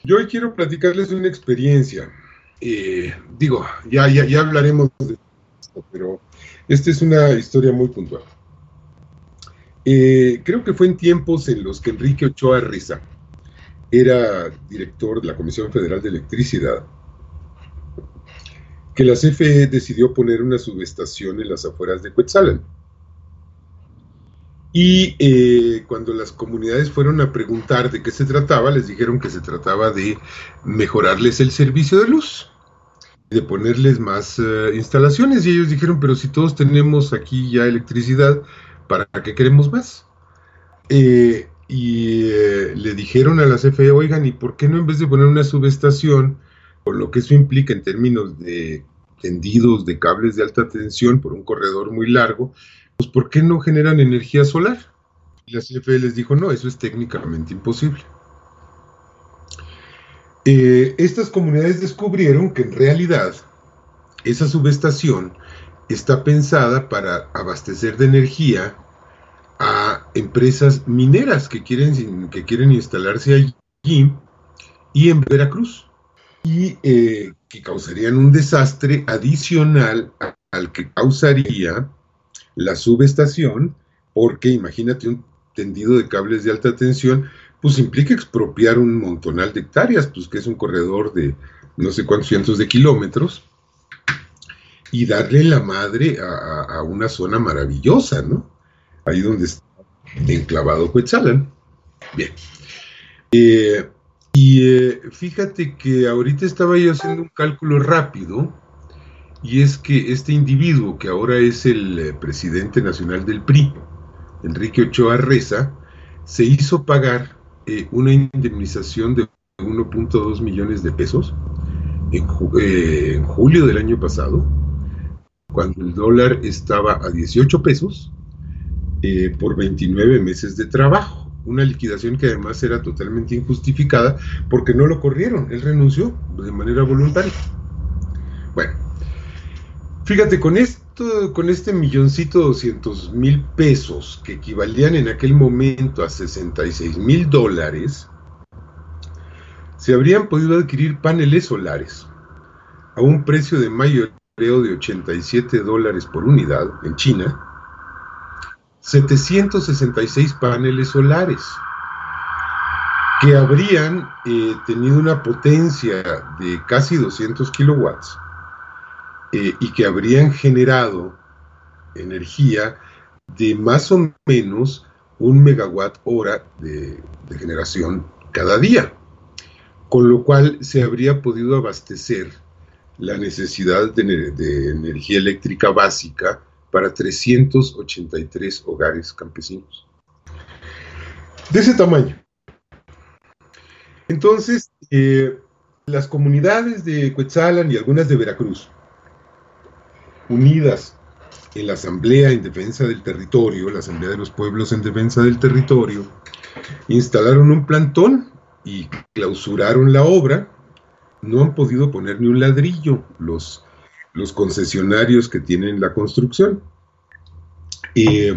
Yo hoy quiero platicarles de una experiencia. Ya hablaremos de esto, pero esta es una historia muy puntual. Creo que fue en tiempos en los que Enrique Ochoa Reza era director de la Comisión Federal de Electricidad, que la CFE decidió poner una subestación en las afueras de Cuetzalan. Y cuando las comunidades fueron a preguntar de qué se trataba, les dijeron que se trataba de mejorarles el servicio de luz, de ponerles más instalaciones, y ellos dijeron, pero si todos tenemos aquí ya electricidad, ¿para qué queremos más? Le dijeron a la CFE, oigan, ¿y por qué no, en vez de poner una subestación, con lo que eso implica en términos de tendidos de cables de alta tensión por un corredor muy largo, pues ¿por qué no generan energía solar? Y la CFE les dijo, no, eso es técnicamente imposible. Estas comunidades descubrieron que en realidad esa subestación está pensada para abastecer de energía a empresas mineras que quieren instalarse allí y en Veracruz, y que causarían un desastre adicional al que causaría la subestación, porque imagínate un tendido de cables de alta tensión, pues implica expropiar un montonal de hectáreas, pues que es un corredor de no sé cuántos cientos de kilómetros, y darle la madre a una zona maravillosa, ¿no? Ahí donde está enclavado Cuetzalan. Bien. Eh, Fíjate que ahorita estaba yo haciendo un cálculo rápido, y es que este individuo, que ahora es el presidente nacional del PRI, Enrique Ochoa Reza, se hizo pagar una indemnización de 1.2 millones de pesos en julio del año pasado, cuando el dólar estaba a 18 pesos, por 29 meses de trabajo. Una liquidación que además era totalmente injustificada porque no lo corrieron, él renunció de manera voluntaria. Bueno, fíjate, con este milloncito 200,000 pesos, que equivalían en aquel momento a $66,000, se habrían podido adquirir paneles solares a un precio de mayoreo de $87 por unidad en China, 766 paneles solares, que habrían tenido una potencia de casi 200 kilowatts, y que habrían generado energía de más o menos 1 megawatt hora de generación cada día, con lo cual se habría podido abastecer la necesidad de energía eléctrica básica para 383 hogares campesinos. De ese tamaño. Entonces, las comunidades de Cuetzalan y algunas de Veracruz, unidas en la Asamblea en Defensa del Territorio, la Asamblea de los Pueblos en Defensa del Territorio, instalaron un plantón y clausuraron la obra. No han podido poner ni un ladrillo los concesionarios que tienen la construcción. Eh,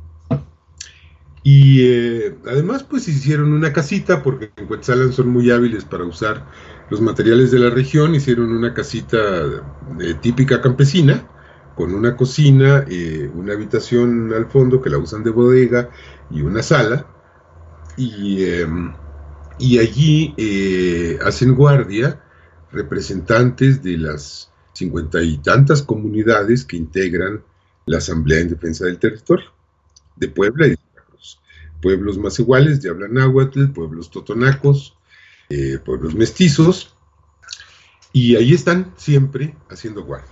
Además, pues hicieron una casita, porque en Cuetzalan son muy hábiles para usar los materiales de la región. Hicieron una casita típica campesina, con una cocina, una habitación al fondo que la usan de bodega y una sala. Y, eh, y allí hacen guardia representantes de las 50 y tantas comunidades que integran la Asamblea en Defensa del Territorio de Puebla y de Veracruz. Pueblos más iguales de habla náhuatl, pueblos totonacos, pueblos mestizos, y ahí están siempre haciendo guardia.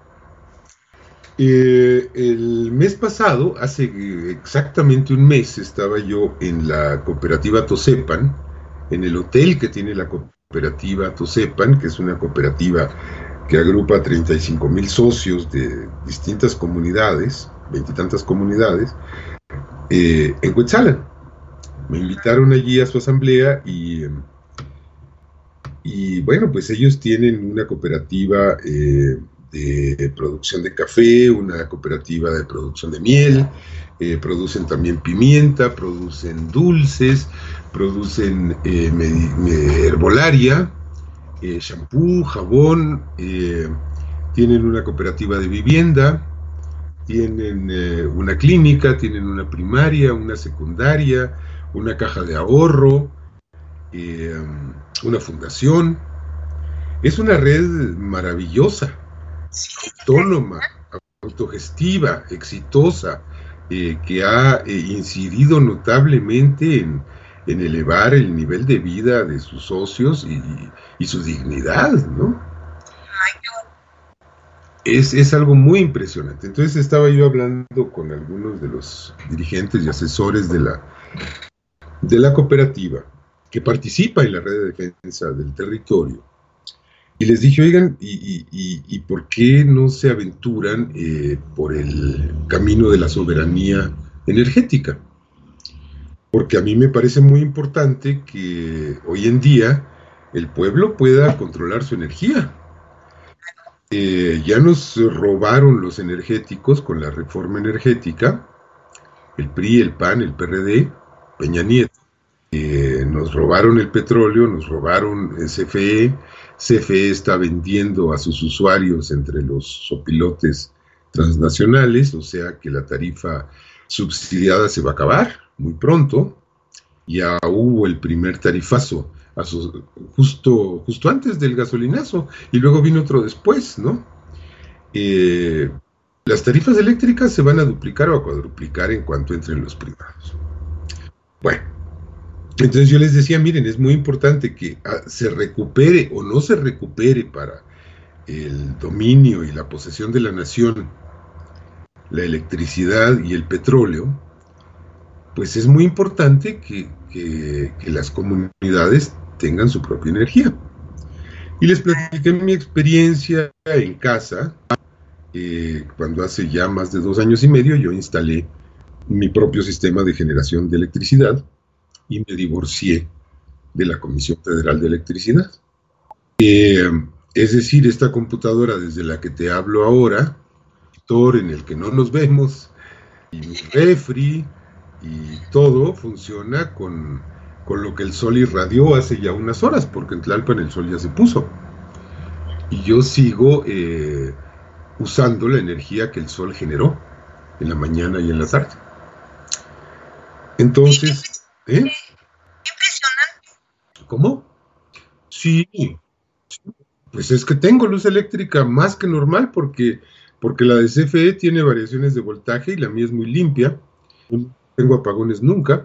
El mes pasado, hace exactamente un mes, estaba yo en la cooperativa Tosepan, en el hotel que tiene la cooperativa Tosepan, que es una cooperativa que agrupa 35,000 socios de distintas comunidades, veintitantas comunidades, en Cuetzalan. Me invitaron allí a su asamblea, y bueno, pues ellos tienen una cooperativa de producción de café, una cooperativa de producción de miel, producen también pimienta, producen dulces, producen herbolaria, shampoo, jabón, tienen una cooperativa de vivienda, tienen una clínica, tienen una primaria, una secundaria, una caja de ahorro, una fundación. Es una red maravillosa, autónoma, autogestiva, exitosa, que ha incidido notablemente en elevar el nivel de vida de sus socios y su dignidad, ¿no? Es algo muy impresionante. Entonces estaba yo hablando con algunos de los dirigentes y asesores de la cooperativa que participa en la red de defensa del territorio. Y les dije, oigan, ¿y por qué no se aventuran por el camino de la soberanía energética? Porque a mí me parece muy importante que hoy en día el pueblo pueda controlar su energía. Ya nos robaron los energéticos con la reforma energética, el PRI, el PAN, el PRD, Peña Nieto. Nos robaron el petróleo, nos robaron el CFE. CFE está vendiendo a sus usuarios entre los sopilotes transnacionales, o sea que la tarifa subsidiada se va a acabar muy pronto. Ya hubo el primer tarifazo justo antes del gasolinazo, y luego vino otro después, ¿no? Las tarifas eléctricas se van a duplicar o a cuadruplicar en cuanto entren los privados. Bueno, entonces yo les decía, miren, es muy importante que se recupere o no se recupere para el dominio y la posesión de la nación la electricidad y el petróleo, pues es muy importante que las comunidades tengan su propia energía. Y les platiqué mi experiencia en casa, cuando hace ya más de 2 años y medio yo instalé mi propio sistema de generación de electricidad y me divorcié de la Comisión Federal de Electricidad. Es decir, esta computadora desde la que te hablo ahora, en el que no nos vemos, y mi refri y todo funciona con lo que el sol irradió hace ya unas horas, porque en Tlalpan el sol ya se puso. Y yo sigo usando la energía que el sol generó en la mañana y en la tarde. Entonces, Impresionante. ¿Cómo? Sí, pues es que tengo luz eléctrica más que normal porque la de CFE tiene variaciones de voltaje y la mía es muy limpia. No tengo apagones nunca.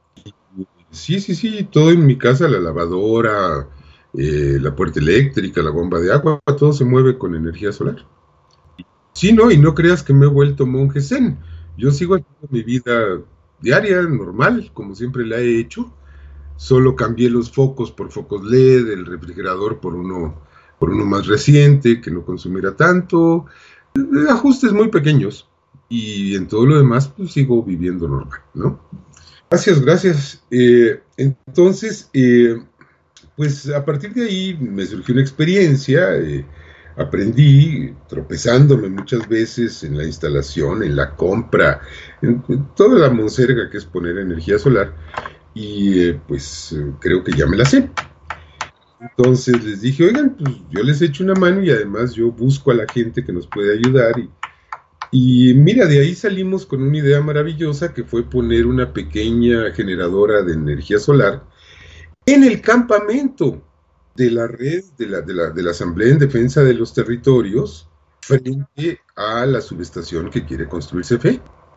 Sí, todo en mi casa, la lavadora, la puerta eléctrica, la bomba de agua, todo se mueve con energía solar. Sí, no, y no creas que me he vuelto monje zen. Yo sigo haciendo mi vida diaria, normal, como siempre la he hecho. Solo cambié los focos por focos LED, el refrigerador por uno más reciente, que no consumiera tanto. Ajustes muy pequeños. Y en todo lo demás, pues sigo viviendo normal, ¿no? Gracias. Entonces, pues a partir de ahí me surgió una experiencia, aprendí tropezándome muchas veces en la instalación, en la compra, en toda la monserga que es poner energía solar, y pues creo que ya me la sé. Entonces les dije, oigan, pues yo les echo una mano y además yo busco a la gente que nos puede ayudar y mira, de ahí salimos con una idea maravillosa que fue poner una pequeña generadora de energía solar en el campamento de la red de la Asamblea en Defensa de los Territorios frente a la subestación que quiere construir CFE.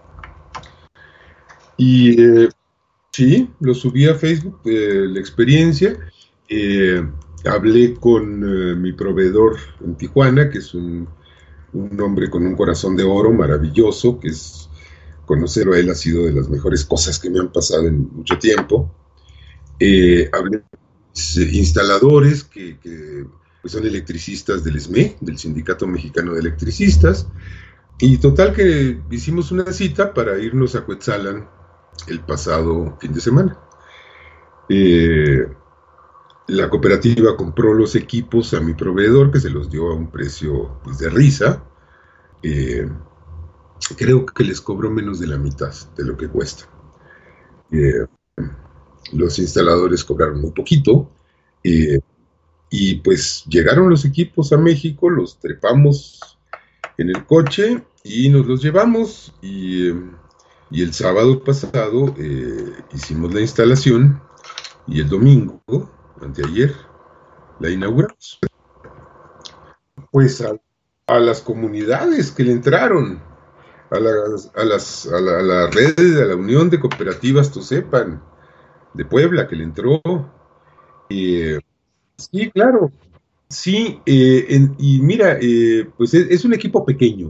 Y sí, lo subí a Facebook, la experiencia. Hablé con mi proveedor en Tijuana, que es un hombre con un corazón de oro maravilloso, que es conocerlo a él ha sido de las mejores cosas que me han pasado en mucho tiempo. Hablé con instaladores que pues son electricistas del SME, del Sindicato Mexicano de Electricistas, y total que hicimos una cita para irnos a Cuetzalan el pasado fin de semana. La cooperativa compró los equipos a mi proveedor, que se los dio a un precio pues, de risa. Eh, Creo que les cobró menos de la mitad de lo que cuesta. Eh, los instaladores cobraron muy poquito. eh, y pues llegaron los equipos a México, los trepamos en el coche y nos los llevamos. Y el sábado pasado hicimos la instalación y el domingo, anteayer, la inauguramos. Pues a las comunidades que le entraron, a la red de la Unión de Cooperativas Tosepan de Puebla que le entró. Eh, sí, claro, sí, y mira, pues es un equipo pequeño.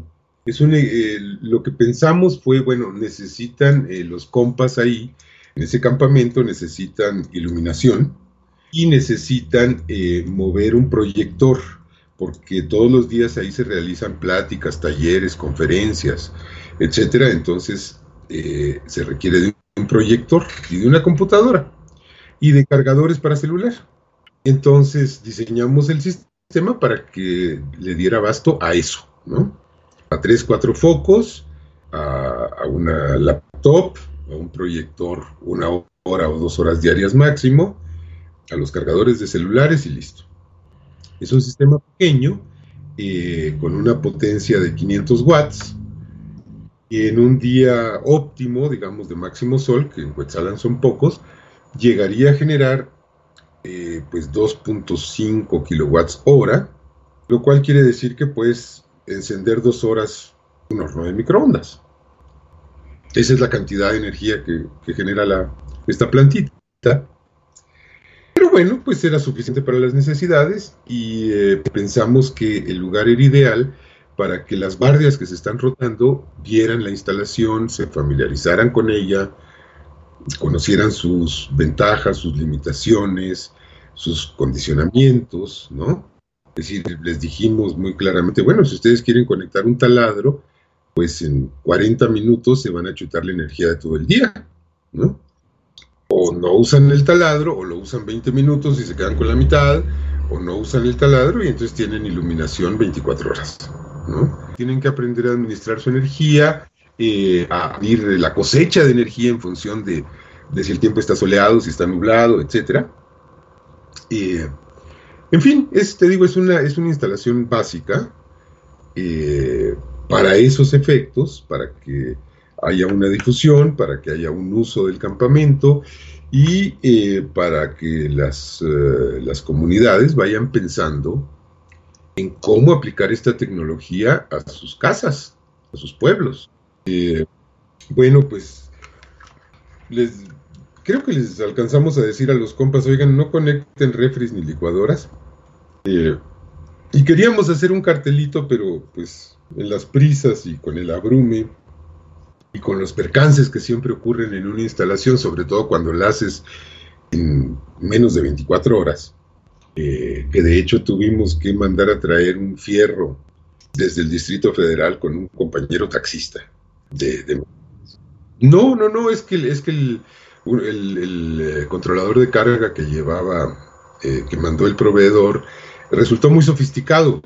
Lo que pensamos fue, bueno, necesitan los compas ahí, en ese campamento, necesitan iluminación y necesitan mover un proyector, porque todos los días ahí se realizan pláticas, talleres, conferencias, etcétera. Entonces se requiere de un proyector y de una computadora y de cargadores para celular. Entonces diseñamos el sistema para que le diera abasto a eso, ¿no? A 3, 4 focos, a una laptop, a un proyector 1 hora o 2 horas diarias máximo, a los cargadores de celulares y listo. Es un sistema pequeño, con una potencia de 500 watts, y en un día óptimo, digamos de máximo sol, que en Cuetzalan son pocos, llegaría a generar pues 2.5 kilowatts hora, lo cual quiere decir que puedes encender 2 horas un horno de microondas. Esa es la cantidad de energía que genera esta plantita. Pero bueno, pues era suficiente para las necesidades y pensamos que el lugar era ideal para que las barrias que se están rotando vieran la instalación, se familiarizaran con ella, conocieran sus ventajas, sus limitaciones, sus condicionamientos, ¿no? Es decir, les dijimos muy claramente, bueno, si ustedes quieren conectar un taladro, pues en 40 minutos se van a chutar la energía de todo el día, ¿no? O no usan el taladro, o lo usan 20 minutos y se quedan con la mitad, o no usan el taladro y entonces tienen iluminación 24 horas, ¿no? Tienen que aprender a administrar su energía, a medir la cosecha de energía en función de si el tiempo está soleado, si está nublado, etcétera. En fin, te digo, es una instalación básica para esos efectos, para que haya una difusión, para que haya un uso del campamento y para que las comunidades vayan pensando en cómo aplicar esta tecnología a sus casas, a sus pueblos. Bueno, pues creo que les alcanzamos a decir a los compas, oigan, no conecten refris ni licuadoras. Y queríamos hacer un cartelito, pero pues en las prisas y con el abrume y con los percances que siempre ocurren en una instalación, sobre todo cuando la haces en menos de 24 horas, que de hecho tuvimos que mandar a traer un fierro desde el Distrito Federal con un compañero taxista. No, es que el controlador de carga que llevaba, que mandó el proveedor, resultó muy sofisticado.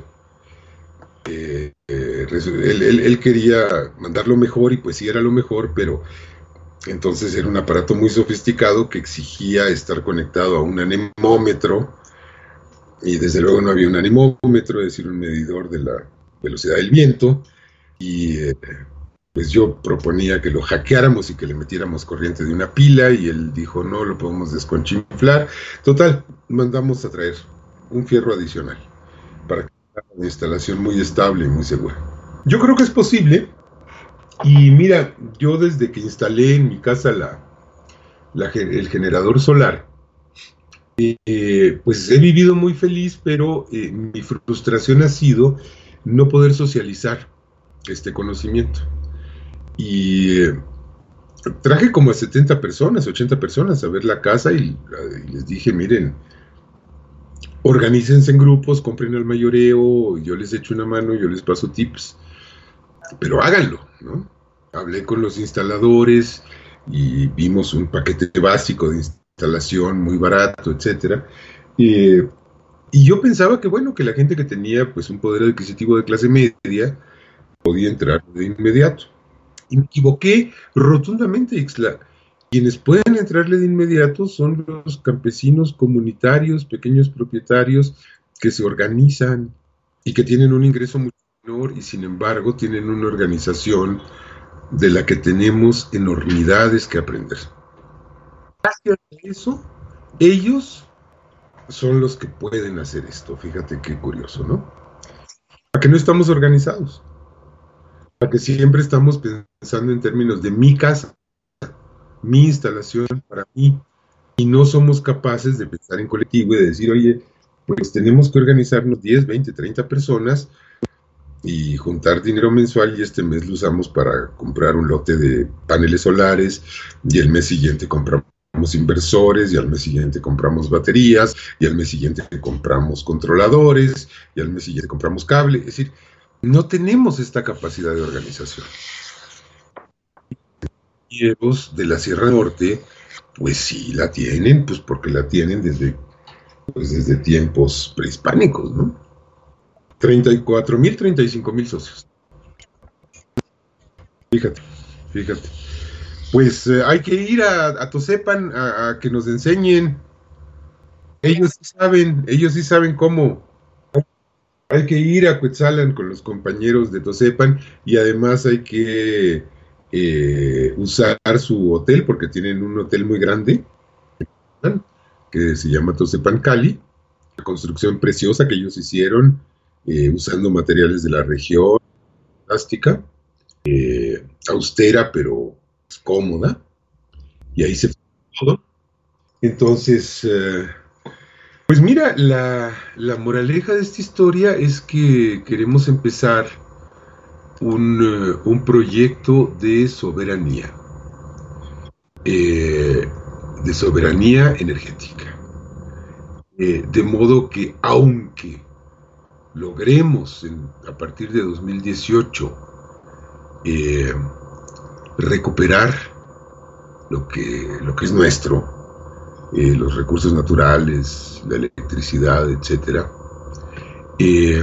Él quería mandarlo mejor y pues sí era lo mejor, pero entonces era un aparato muy sofisticado que exigía estar conectado a un anemómetro y desde luego no había un anemómetro, es decir, un medidor de la velocidad del viento, y pues yo proponía que lo hackeáramos y que le metiéramos corriente de una pila y él dijo no, lo podemos desconchinflar. Total, mandamos a traer un fierro adicional para que sea una instalación muy estable y muy segura. Yo creo que es posible y mira, yo desde que instalé en mi casa el generador solar, pues he vivido muy feliz, pero mi frustración ha sido no poder socializar este conocimiento. Y traje como a 70 personas, 80 personas a ver la casa y les dije, miren, organícense en grupos, compren al mayoreo, yo les echo una mano, yo les paso tips, pero háganlo, ¿no? Hablé con los instaladores y vimos un paquete básico de instalación muy barato, etcétera, Eh, y yo pensaba que, bueno, que la gente que tenía pues un poder adquisitivo de clase media podía entrar de inmediato. Y me equivoqué rotundamente, Ixla. Quienes pueden entrarle de inmediato son los campesinos comunitarios, pequeños propietarios que se organizan y que tienen un ingreso mucho menor y sin embargo tienen una organización de la que tenemos enormidades que aprender. Gracias a eso, ellos son los que pueden hacer esto. Fíjate qué curioso, ¿no? A que no estamos organizados, a que siempre estamos pensando en términos de mi casa, mi instalación para mí, y no somos capaces de pensar en colectivo y de decir, oye, pues tenemos que organizarnos 10, 20, 30 personas y juntar dinero mensual y este mes lo usamos para comprar un lote de paneles solares y el mes siguiente compramos inversores y al mes siguiente compramos baterías y al mes siguiente compramos controladores y al mes siguiente compramos cable. Es decir, no tenemos esta capacidad de organización. Y los de la Sierra Norte, pues sí la tienen, pues porque la tienen desde tiempos prehispánicos, ¿no? 34,000, 35,000 socios. Fíjate, fíjate. Pues hay que ir a Tosepan a que nos enseñen. Ellos sí saben cómo. Hay que ir a Cuetzalan con los compañeros de Tosepan y además hay que usar su hotel porque tienen un hotel muy grande que se llama Tosepan Cali, una construcción preciosa que ellos hicieron usando materiales de la región, fantástica, austera pero cómoda, y ahí se fue todo. Entonces, pues mira, la moraleja de esta historia es que queremos empezar un proyecto eh, de soberanía energética. De modo que aunque logremos a partir de 2018 eh, recuperar lo que es nuestro, los recursos naturales, la electricidad, etcétera, eh,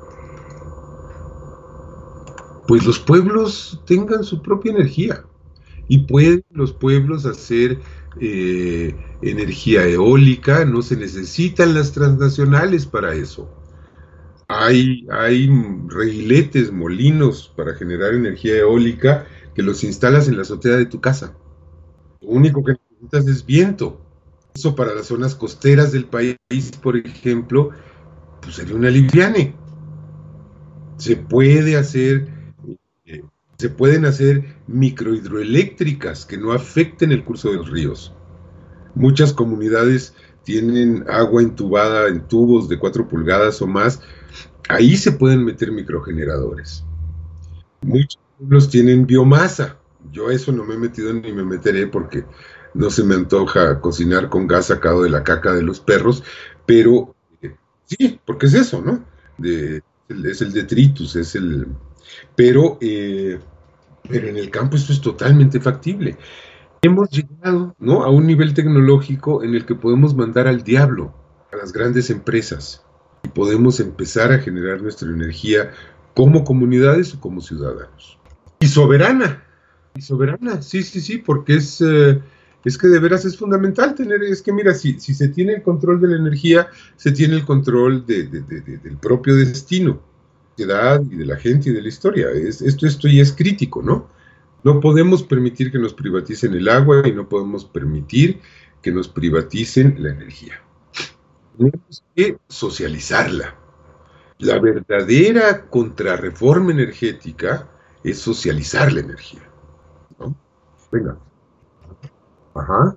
pues los pueblos tengan su propia energía y pueden los pueblos hacer energía eólica, no se necesitan las transnacionales para eso. Hay reguiletes, molinos para generar energía eólica que los instalas en la azotea de tu casa. Lo único que necesitas es viento. Eso para las zonas costeras del país, por ejemplo, pues sería una liviane. Se puede hacer, eh, se pueden hacer microhidroeléctricas que no afecten el curso de los ríos. Muchas comunidades tienen agua entubada en tubos de 4 pulgadas o más. Ahí se pueden meter microgeneradores. Muchos pueblos tienen biomasa. Yo a eso no me he metido ni me meteré porque no se me antoja cocinar con gas sacado de la caca de los perros, pero sí, porque es eso, ¿no? Es el detritus, es el... Pero, pero en el campo esto es totalmente factible. Hemos llegado, ¿no?, a un nivel tecnológico en el que podemos mandar al diablo a las grandes empresas y podemos empezar a generar nuestra energía como comunidades o como ciudadanos. Y soberana, sí, sí, sí, porque es que de veras es fundamental tener, es que mira, si se tiene el control de la energía, se tiene el control del propio destino, de la sociedad y de la gente y de la historia. Esto ya es crítico, ¿no? No podemos permitir que nos privaticen el agua y no podemos permitir que nos privaticen la energía. Tenemos que socializarla. La verdadera contrarreforma energética es socializar la energía, ¿no? Venga. Ajá,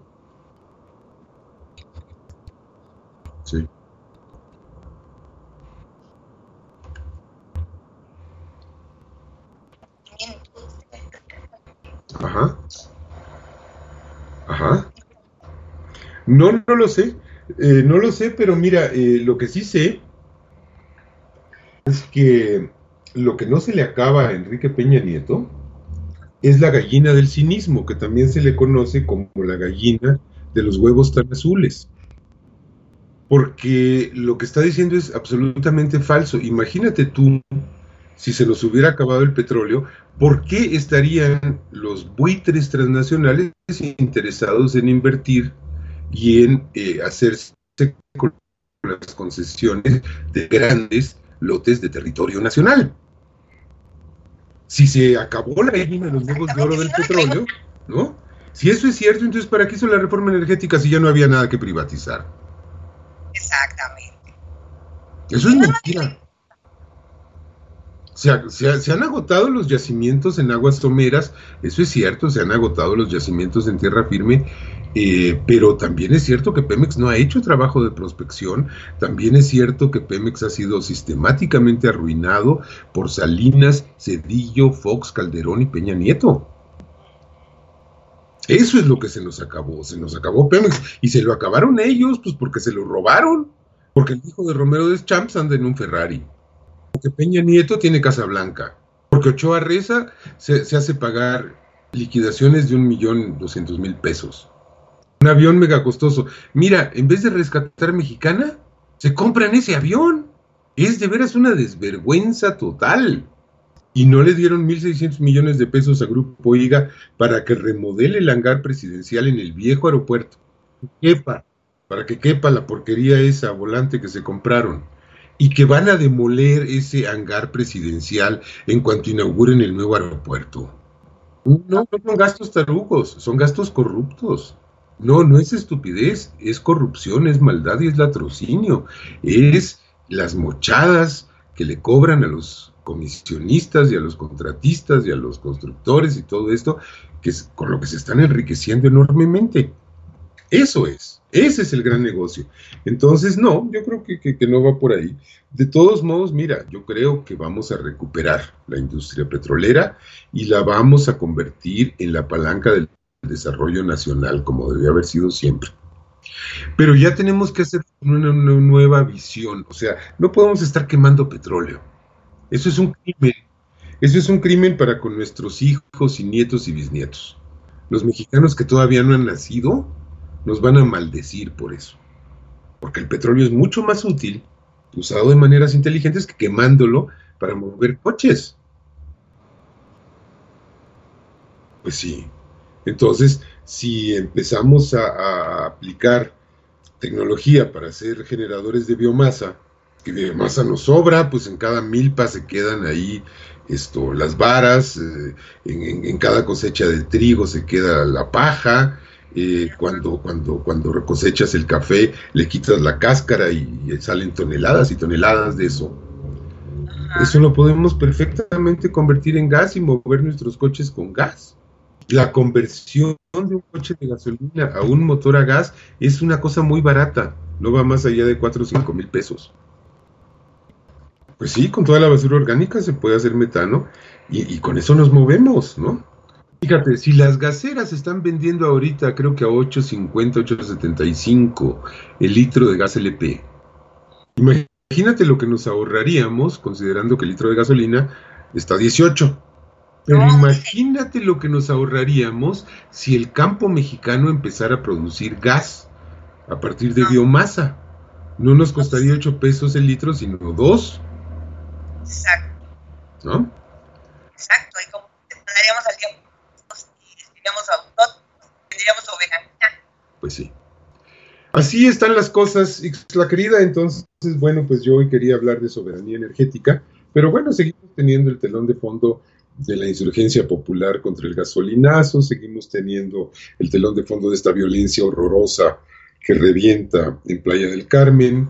sí. Ajá, ajá. No, no lo sé. No lo sé, pero mira, lo que sí sé es que lo que no se le acaba a Enrique Peña Nieto es la gallina del cinismo, que también se le conoce como la gallina de los huevos tan azules. porque lo que está diciendo es absolutamente falso. Imagínate tú, si se nos hubiera acabado el petróleo, ¿por qué estarían los buitres transnacionales interesados en invertir y en hacerse con las concesiones de grandes lotes de territorio nacional? Si se acabó la gallina de los huevos de oro del petróleo, ¿no? Si eso es cierto, entonces ¿para qué hizo la reforma energética si ya no había nada que privatizar? Exactamente. Eso es mentira. Se han agotado los yacimientos en aguas someras, eso es cierto, se han agotado los yacimientos en tierra firme, pero también es cierto que Pemex no ha hecho trabajo de prospección, también es cierto que Pemex ha sido sistemáticamente arruinado por Salinas, Cedillo, Fox, Calderón y Peña Nieto. Eso es lo que se nos acabó Pemex, y se lo acabaron ellos, pues porque se lo robaron, porque el hijo de Romero Deschamps anda en un Ferrari. Porque Peña Nieto tiene Casa Blanca, porque Ochoa Reza se hace pagar liquidaciones de 1.200.000 pesos. Un avión mega costoso. Mira, en vez de rescatar Mexicana, se compran ese avión. Es de veras una desvergüenza total. Y no le dieron 1.600 millones de pesos a Grupo IGA para que remodele el hangar presidencial en el viejo aeropuerto. Para que quepa la porquería esa volante que se compraron. Y que van a demoler ese hangar presidencial en cuanto inauguren el nuevo aeropuerto. No son gastos tarugos, son gastos corruptos. No es estupidez, es corrupción, es maldad y es latrocinio. Es las mochadas que le cobran a los comisionistas y a los contratistas y a los constructores y todo esto, que es con lo que se están enriqueciendo enormemente. Eso es, ese es el gran negocio. Entonces, no, yo creo que no va por ahí. De todos modos, mira, yo creo que vamos a recuperar la industria petrolera y la vamos a convertir en la palanca del desarrollo nacional, como debe haber sido siempre. Pero ya tenemos que hacer una nueva visión, o sea, no podemos estar quemando petróleo. Eso es un crimen. Eso es un crimen para con nuestros hijos y nietos y bisnietos. Los mexicanos que todavía no han nacido nos van a maldecir por eso. Porque el petróleo es mucho más útil, usado de maneras inteligentes, que quemándolo para mover coches. Pues sí. Entonces, si empezamos a aplicar tecnología para hacer generadores de biomasa, que de biomasa nos sobra, pues en cada milpa se quedan ahí las varas, en cada cosecha de trigo se queda la paja, cuando cosechas el café le quitas la cáscara y salen toneladas y toneladas de eso. Eso lo podemos perfectamente convertir en gas y mover nuestros coches con gas. La conversión de un coche de gasolina a un motor a gas es una cosa muy barata, no va más allá de 4 o 5 mil pesos. Pues sí, con toda la basura orgánica se puede hacer metano y con eso nos movemos, ¿no? Fíjate, si las gaseras están vendiendo ahorita, creo que a 8.50, 8.75 el litro de gas LP. Imagínate lo que nos ahorraríamos, considerando que el litro de gasolina está a 18. Pero imagínate lo que nos ahorraríamos si el campo mexicano empezara a producir gas a partir de biomasa. No nos costaría 8 pesos el litro, sino 2. Exacto. ¿No? Exacto, y como daríamos al tiempo y tendríamos soberanía. Pues sí. Así están las cosas, la querida. Entonces, bueno, pues yo hoy quería hablar de soberanía energética, pero bueno, seguimos teniendo el telón de fondo de la insurgencia popular contra el gasolinazo, seguimos teniendo el telón de fondo de esta violencia horrorosa que revienta en Playa del Carmen.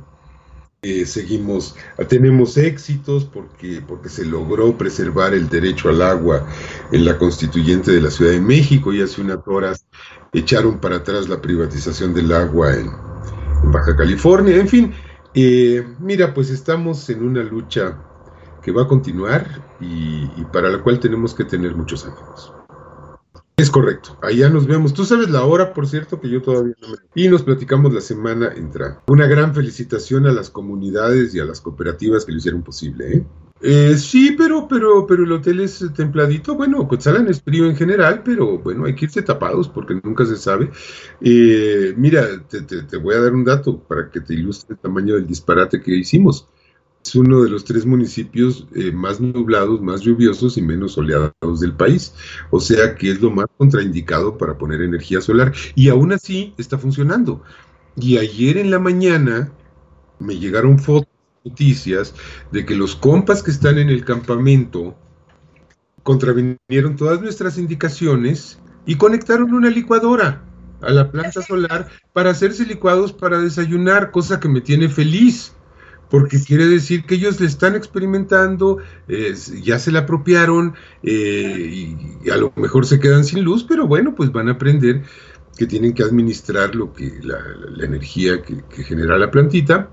Tenemos éxitos porque se logró preservar el derecho al agua en la constituyente de la Ciudad de México, y hace unas horas echaron para atrás la privatización del agua en Baja California. En fin, mira, pues estamos en una lucha que va a continuar y para la cual tenemos que tener muchos ánimos. Es correcto, allá nos vemos. Tú sabes la hora, por cierto, que yo todavía no me... Y nos platicamos la semana entrante. Una gran felicitación a las comunidades y a las cooperativas que lo hicieron posible, ¿eh? Sí, pero el hotel es templadito. Bueno, Cotzalan es frío en general, pero bueno, hay que irse tapados porque nunca se sabe. Mira, te voy a dar un dato para que te ilustre el tamaño del disparate que hicimos. Es uno de los tres municipios más nublados, más lluviosos y menos soleados del país. O sea que es lo más contraindicado para poner energía solar. Y aún así está funcionando. Y ayer en la mañana me llegaron fotos, noticias de que los compas que están en el campamento contravinieron todas nuestras indicaciones y conectaron una licuadora a la planta solar para hacerse licuados para desayunar, cosa que me tiene feliz, porque quiere decir que ellos le están experimentando, ya se la apropiaron y a lo mejor se quedan sin luz, pero bueno, pues van a aprender que tienen que administrar la energía que genera la plantita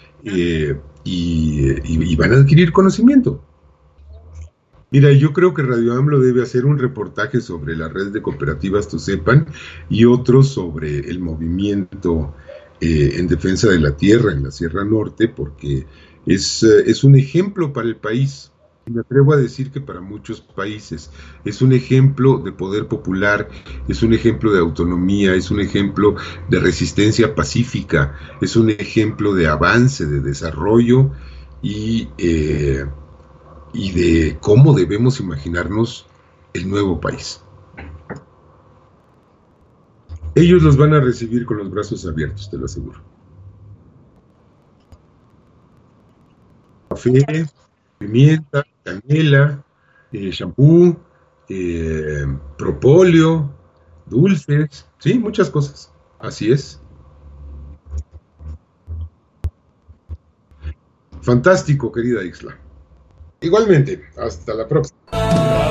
y van a adquirir conocimiento. Mira, yo creo que Radio AMLO debe hacer un reportaje sobre la red de cooperativas Tucepan y otro sobre el movimiento en defensa de la tierra en la Sierra Norte, porque es un ejemplo para el país. Me atrevo a decir que para muchos países es un ejemplo de poder popular, es un ejemplo de autonomía, es un ejemplo de resistencia pacífica, es un ejemplo de avance, de desarrollo y, eh, y de cómo debemos imaginarnos el nuevo país. Ellos los van a recibir con los brazos abiertos, te lo aseguro. Café, pimienta, canela, shampoo, propóleo, dulces, sí, muchas cosas. Así es. Fantástico, querida Ixla. Igualmente, hasta la próxima.